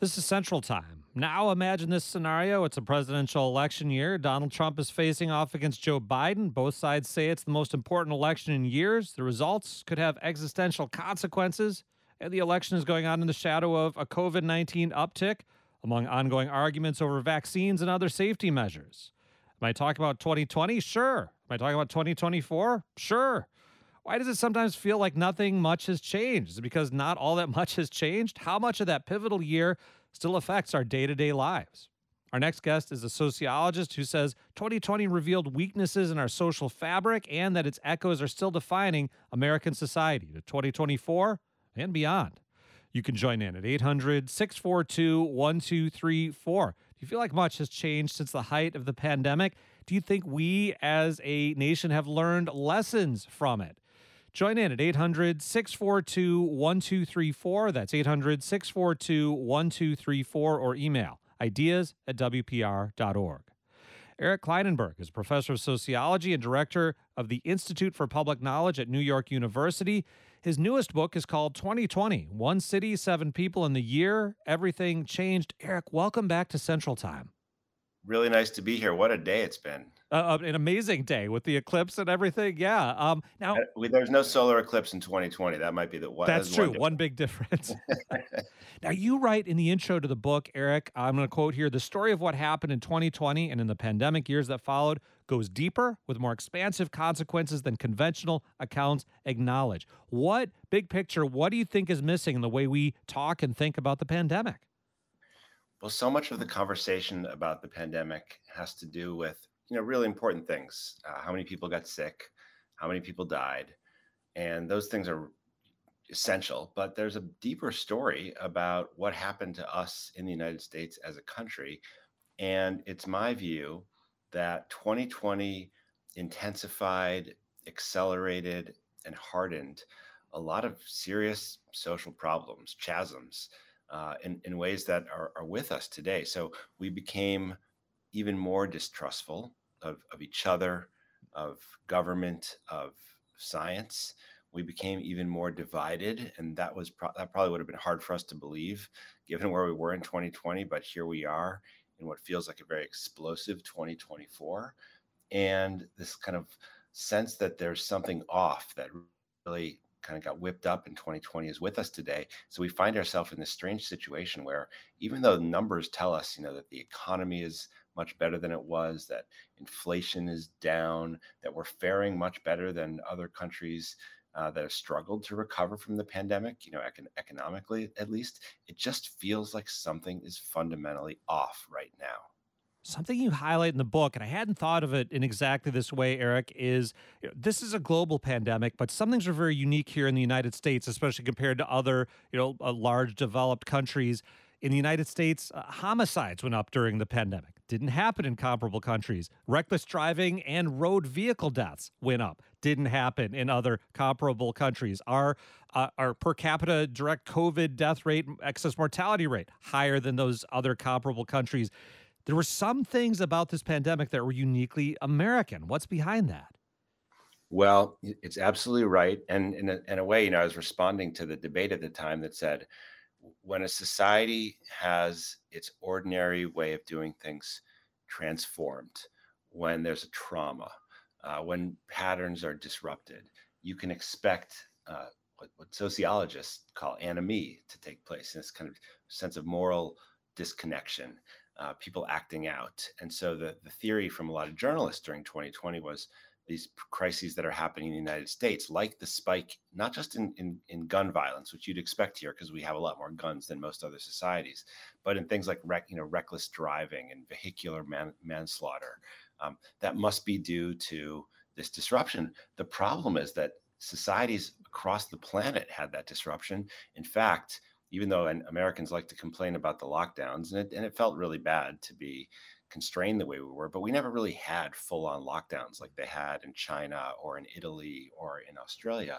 This is Central Time. Now imagine this scenario. It's a presidential election year. Donald Trump is facing off against Joe Biden. Both sides say it's the most important election in years. The results could have existential consequences. And the election is going on in the shadow of a COVID-19 uptick, among ongoing arguments over vaccines and other safety measures. Am I talking about 2020? Sure. Am I talking about 2024? Sure. Why does it sometimes feel like nothing much has changed? Is it because not all that much has changed? How much of that pivotal year still affects our day to day lives? Our next guest is a sociologist who says 2020 revealed weaknesses in our social fabric and that its echoes are still defining American society to 2024 and beyond. You can join in at 800 642 1234. Do you feel like much has changed since the height of the pandemic? Do you think we as a nation have learned lessons from it? Join in at 800 642 1234. That's 800 642 1234 or email ideas at WPR.org. Eric Kleinenberg is professor of sociology and director of the Institute for Public Knowledge at New York University. His newest book is called 2020, One City, Seven People in the Year, Everything Changed. Eric, welcome back to Central Time. Really nice to be here. What a day it's been. An amazing day with the eclipse and everything. Yeah. Now, There's no solar eclipse in 2020. That might be the one. that's That's true. one One big difference. Now, you write in the intro to the book, Eric, I'm going to quote here: the story of what happened in 2020 and in the pandemic years that followed goes deeper with more expansive consequences than conventional accounts acknowledge. What big picture, what do you think is missing in the way we talk and think about the pandemic? Well, so much of the conversation about the pandemic has to do with, really important things. How many people got sick? How many people died? And those things are essential, but there's a deeper story about what happened to us in the United States as a country. And it's my view that 2020 intensified, accelerated, and hardened a lot of serious social problems, chasms, in ways that are with us today. So we became even more distrustful of each other, of government, of science. We became even more divided, and that probably would have been hard for us to believe, given where we were in 2020. But here we are in what feels like a very explosive 2024, and this kind of sense that there's something off that really kind of got whipped up in 2020 is with us today. So we find ourselves in this strange situation where even though the numbers tell us, that the economy is much better than it was, that inflation is down, that we're faring much better than other countries that have struggled to recover from the pandemic, economically at least, it just feels like something is fundamentally off right now. Something you highlight in the book, and I hadn't thought of it in exactly this way, Eric, is this is a global pandemic, but some things are very unique here in the United States, especially compared to other, large developed countries. In the United States, homicides went up during the pandemic. Didn't happen in comparable countries. Reckless driving and road vehicle deaths went up. Didn't happen in other comparable countries. Our per capita direct COVID death rate, excess mortality rate, higher than those other comparable countries. There were some things about this pandemic that were uniquely American. What's behind that? Well, it's absolutely right. And in a way, I was responding to the debate at the time that said, when a society has its ordinary way of doing things transformed, when there's a trauma, when patterns are disrupted, you can expect what sociologists call anomie to take place, this kind of sense of moral disconnection, people acting out. And so the theory from a lot of journalists during 2020 was these crises that are happening in the United States, like the spike, not just in gun violence, which you'd expect here because we have a lot more guns than most other societies, but in things like reckless driving and vehicular manslaughter, that must be due to this disruption. The problem is that societies across the planet had that disruption. In fact, even though Americans like to complain about the lockdowns, and it felt really bad to be constrained the way we were, but we never really had full on lockdowns like they had in China or in Italy or in Australia.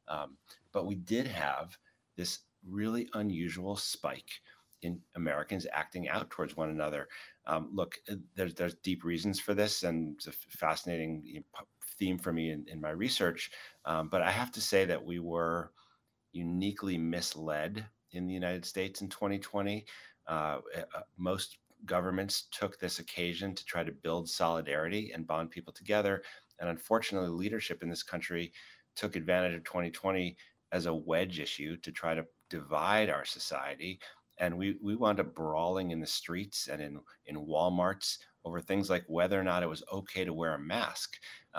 But we did have this really unusual spike in Americans acting out towards one another. Look, there's deep reasons for this, and it's a fascinating theme for me in my research. But I have to say that we were uniquely misled in the United States in 2020. Most governments took this occasion to try to build solidarity and bond people together. And unfortunately, leadership in this country took advantage of 2020 as a wedge issue to try to divide our society. And we wound up brawling in the streets and in Walmarts over things like whether or not it was okay to wear a mask.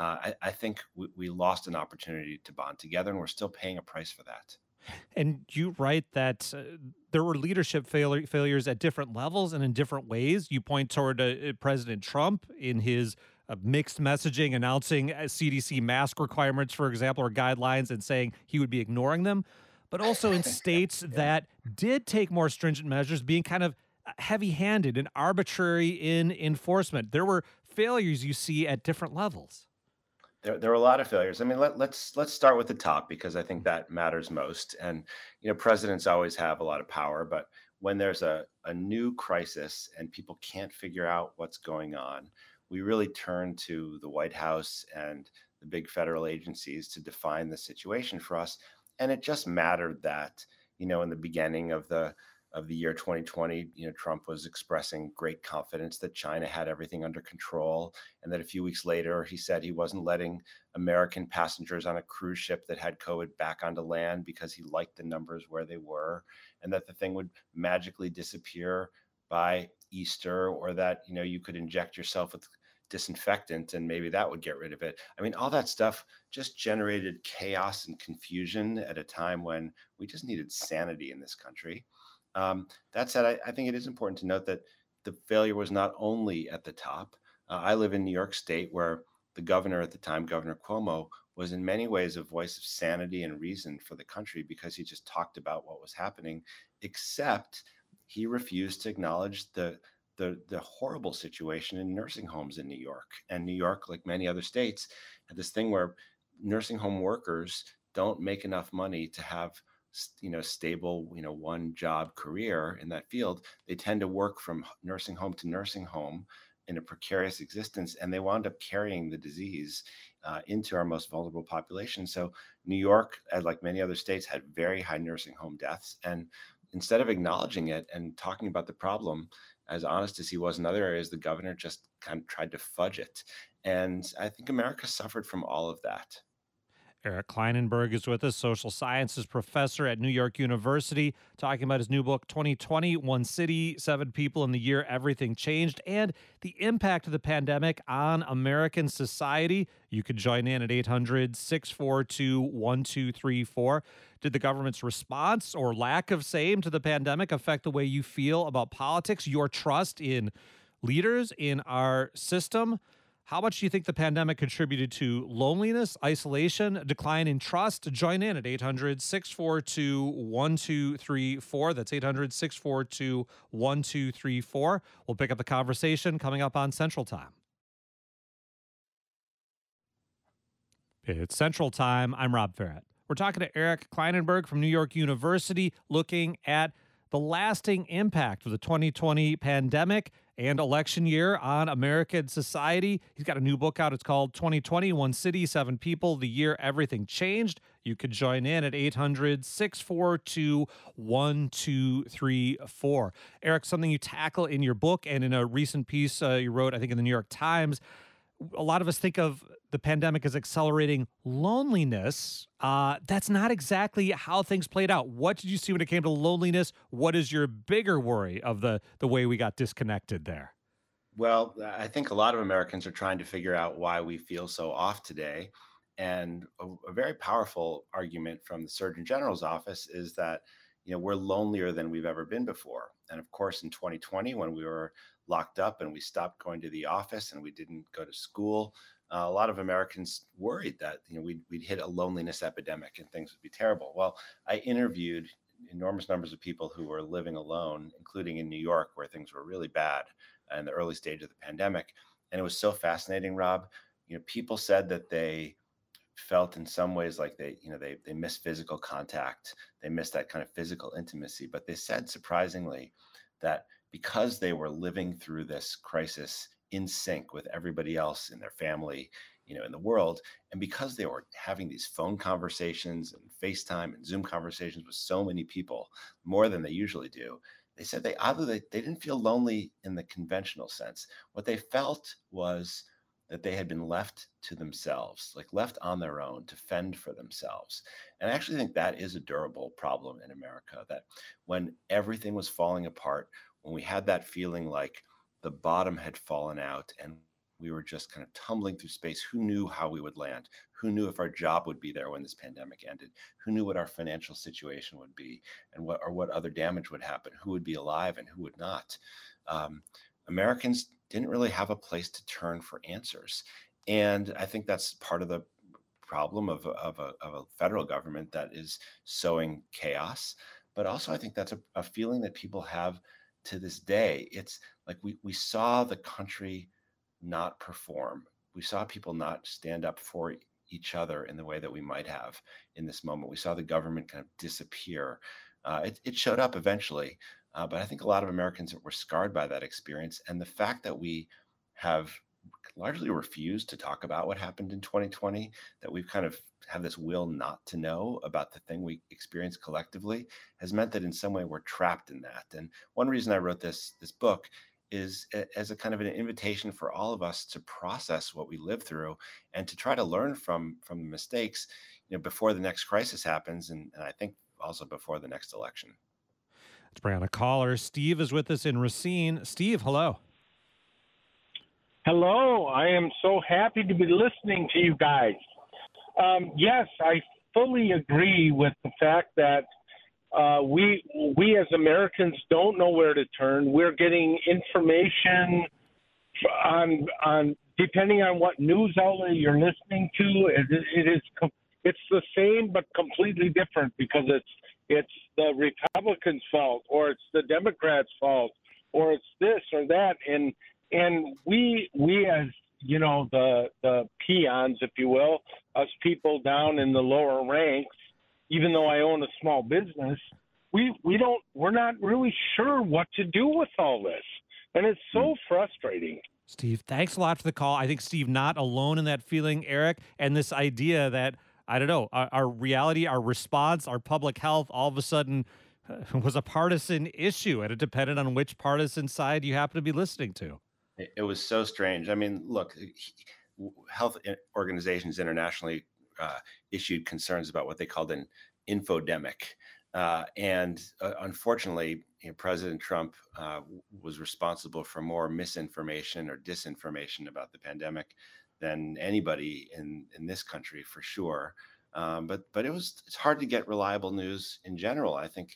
I think we lost an opportunity to bond together, and we're still paying a price for that. And you write that there were leadership failures at different levels and in different ways. You point toward President Trump in his mixed messaging, announcing CDC mask requirements, for example, or guidelines, and saying he would be ignoring them, but also in states Yeah. that did take more stringent measures, being kind of heavy handed and arbitrary in enforcement. There were failures you see at different levels. There were a lot of failures. I mean, let's start with the top because I think that matters most. And presidents always have a lot of power, but when there's a new crisis and people can't figure out what's going on, we really turn to the White House and the big federal agencies to define the situation for us. And it just mattered that, in the beginning of the year 2020, Trump was expressing great confidence that China had everything under control, and that a few weeks later he said he wasn't letting American passengers on a cruise ship that had COVID back onto land because he liked the numbers where they were, and that the thing would magically disappear by Easter, or that you could inject yourself with disinfectant and maybe that would get rid of it. I mean, all that stuff just generated chaos and confusion at a time when we just needed sanity in this country. That said, I think it is important to note that the failure was not only at the top. I live in New York State, where the governor at the time, Governor Cuomo, was in many ways a voice of sanity and reason for the country because he just talked about what was happening, except he refused to acknowledge the horrible situation in nursing homes in New York. And New York, like many other states, had this thing where nursing home workers don't make enough money to have stable one job career in that field. They tend to work from nursing home to nursing home in a precarious existence, and they wound up carrying the disease into our most vulnerable population. So New York, like many other states, had very high nursing home deaths, and instead of acknowledging it and talking about the problem as honest as he was in other areas, the governor just kind of tried to fudge it. And I think America suffered from all of that. Eric Kleinenberg is with us, social sciences professor at New York University, talking about his new book, 2020 One City, Seven People in the Year Everything Changed, and the impact of the pandemic on American society. You could join in at 800-642-1234. Did the government's response or lack of same to the pandemic affect the way you feel about politics, your trust in leaders, in our system? How much do you think the pandemic contributed to loneliness, isolation, a decline in trust? Join in at 800-642-1234. That's 800-642-1234. We'll pick up the conversation coming up on Central Time. It's Central Time. I'm Rob Farrett. We're talking to Eric Kleinenberg from New York University, looking at the lasting impact of the 2020 pandemic and election year on American society. He's got a new book out. It's called 2020 One City, Seven People, the Year Everything Changed. You could join in at 800-642-1234. Eric, something you tackle in your book and in a recent piece you wrote, I think, in the New York Times, a lot of us think of the pandemic as accelerating loneliness. That's not exactly how things played out. What did you see when it came to loneliness? What is your bigger worry of the way we got disconnected there? Well, I think a lot of Americans are trying to figure out why we feel so off today. And a very powerful argument from the Surgeon General's office is that, we're lonelier than we've ever been before. And of course, in 2020, when we were locked up and we stopped going to the office and we didn't go to school, a lot of Americans worried that, we'd hit a loneliness epidemic and things would be terrible. Well, I interviewed enormous numbers of people who were living alone, including in New York, where things were really bad in the early stage of the pandemic. And it was so fascinating, Rob. People said that they felt in some ways like they miss physical contact. They miss that kind of physical intimacy. But they said, surprisingly, that because they were living through this crisis in sync with everybody else in their family, in the world, and because they were having these phone conversations and FaceTime and Zoom conversations with so many people, more than they usually do, they said they oddly they didn't feel lonely in the conventional sense. What they felt was that they had been left to themselves, like left on their own to fend for themselves. And I actually think that is a durable problem in America, that when everything was falling apart, when we had that feeling like the bottom had fallen out and we were just kind of tumbling through space, who knew how we would land? Who knew if our job would be there when this pandemic ended? Who knew what our financial situation would be and what other damage would happen? Who would be alive and who would not? Um, Americans didn't really have a place to turn for answers. And I think that's part of the problem of a federal government that is sowing chaos. But also, I think that's a feeling that people have to this day. It's like we saw the country not perform. We saw people not stand up for each other in the way that we might have in this moment. We saw the government kind of disappear. It showed up eventually, but I think a lot of Americans were scarred by that experience. And the fact that we have largely refused to talk about what happened in 2020, that we've kind of have this will not to know about the thing we experienced collectively, has meant that in some way we're trapped in that. And one reason I wrote this book is as a kind of an invitation for all of us to process what we live through and to try to learn from the mistakes, before the next crisis happens, and I think also before the next election. Let's bring on a caller. Steve is with us in Racine. Steve, hello. Hello, I am so happy to be listening to you guys. Yes, I fully agree with the fact that we as Americans don't know where to turn. We're getting information on depending on what news outlet you're listening to. It's the same but completely different because it's the Republicans' fault or it's the Democrats' fault or it's this or that and we as the peons, if you will, us people down in the lower ranks, even though I own a small business, we're not really sure what to do with all this. And it's so frustrating. Steve, thanks a lot for the call. I think Steve not alone in that feeling, Eric, and this idea that, I don't know, our reality, our response, our public health all of a sudden was a partisan issue, and it depended on which partisan side you happen to be listening to. It was so strange. I mean, look, health organizations internationally issued concerns about what they called an infodemic. And unfortunately, President Trump was responsible for more misinformation or disinformation about the pandemic than anybody in this country, for sure. But it's hard to get reliable news in general. I think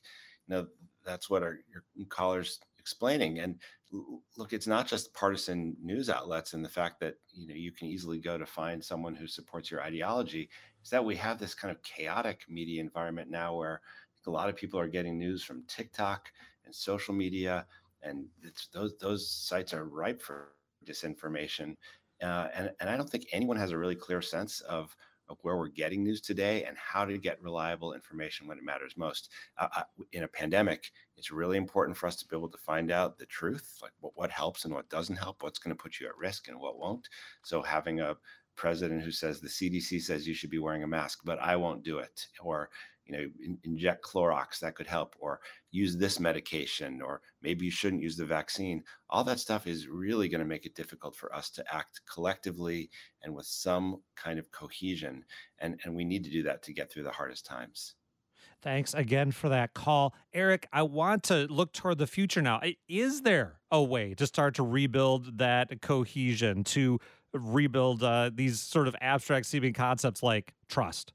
that's what your callers explaining. And look, it's not just partisan news outlets and the fact that you can easily go to find someone who supports your ideology. Is that we have this kind of chaotic media environment now where a lot of people are getting news from TikTok and social media, and those sites are ripe for disinformation. And I don't think anyone has a really clear sense of where we're getting news today and how to get reliable information when it matters most. In a pandemic, it's really important for us to be able to find out the truth, like what helps and what doesn't help, what's going to put you at risk and what won't. So having a president who says the CDC says you should be wearing a mask, but I won't do it, or inject Clorox, that could help, or use this medication, or maybe you shouldn't use the vaccine. All that stuff is really going to make it difficult for us to act collectively and with some kind of cohesion. And we need to do that to get through the hardest times. Thanks again for that call. Eric, I want to look toward the future now. Is there a way to start to rebuild that cohesion, to rebuild these sort of abstract seeming concepts like trust?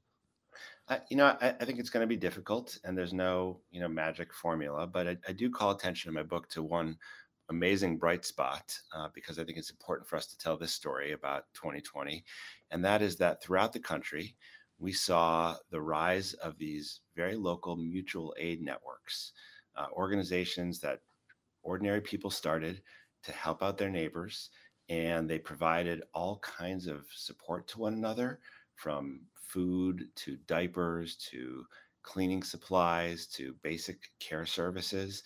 I think it's going to be difficult, and there's no, magic formula. But I do call attention in my book to one amazing bright spot, because I think it's important for us to tell this story about 2020, and that is that throughout the country, we saw the rise of these very local mutual aid networks, organizations that ordinary people started to help out their neighbors, and they provided all kinds of support to one another, from food to diapers to cleaning supplies to basic care services.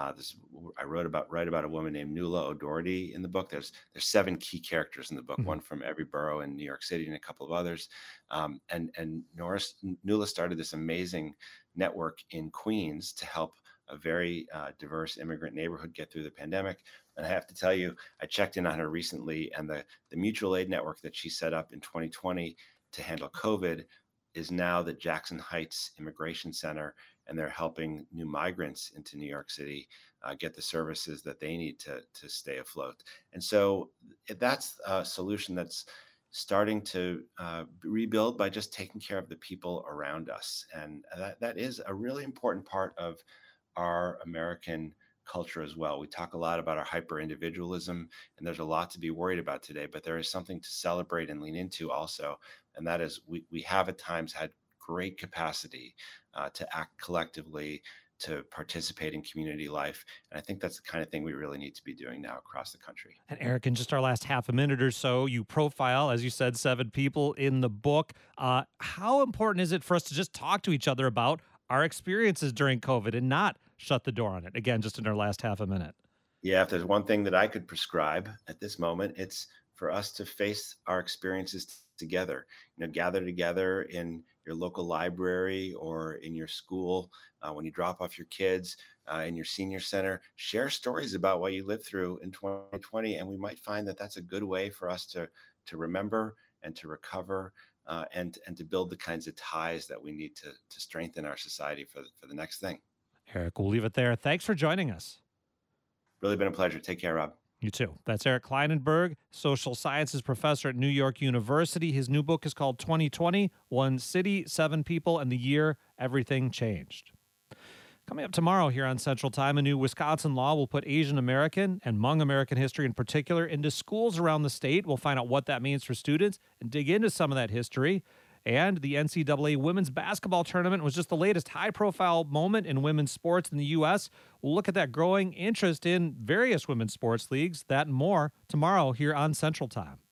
I write about a woman named Nuala O'Doherty in the book. There's 7 key characters in the book, one from every borough in New York City and a couple of others. And Nuala started this amazing network in Queens to help a very diverse immigrant neighborhood get through the pandemic. And I have to tell you, I checked in on her recently, and the mutual aid network that she set up in 2020 to handle COVID is now the Jackson Heights Immigration Center, and they're helping new migrants into New York City get the services that they need to stay afloat. And so that's a solution that's starting to rebuild by just taking care of the people around us. And that is a really important part of our American culture as well. We talk a lot about our hyper individualism, and there's a lot to be worried about today, but there is something to celebrate and lean into also. And that is, we have at times had great capacity to act collectively, to participate in community life. And I think that's the kind of thing we really need to be doing now across the country. And Eric, in just our last half a minute or so, you profile, as you said, 7 people in the book. How important is it for us to just talk to each other about our experiences during COVID and not shut the door on it? Again, just in our last half a minute. Yeah, if there's one thing that I could prescribe at this moment, it's for us to face our experiences together. Gather together in your local library or in your school, when you drop off your kids, in your senior center. Share stories about what you lived through in 2020, and we might find that that's a good way for us to remember and to recover, and to build the kinds of ties that we need to strengthen our society for the next thing. Eric, we'll leave it there. Thanks for joining us. Really been a pleasure. Take care, Rob. You too. That's Eric Klinenberg, social sciences professor at New York University. His new book is called 2020, One City, 7 People, and the Year Everything Changed. Coming up tomorrow here on Central Time, a new Wisconsin law will put Asian American and Hmong American history in particular into schools around the state. We'll find out what that means for students and dig into some of that history. And the NCAA women's basketball tournament was just the latest high-profile moment in women's sports in the U.S. We'll look at that growing interest in various women's sports leagues, that and more, tomorrow here on Central Time.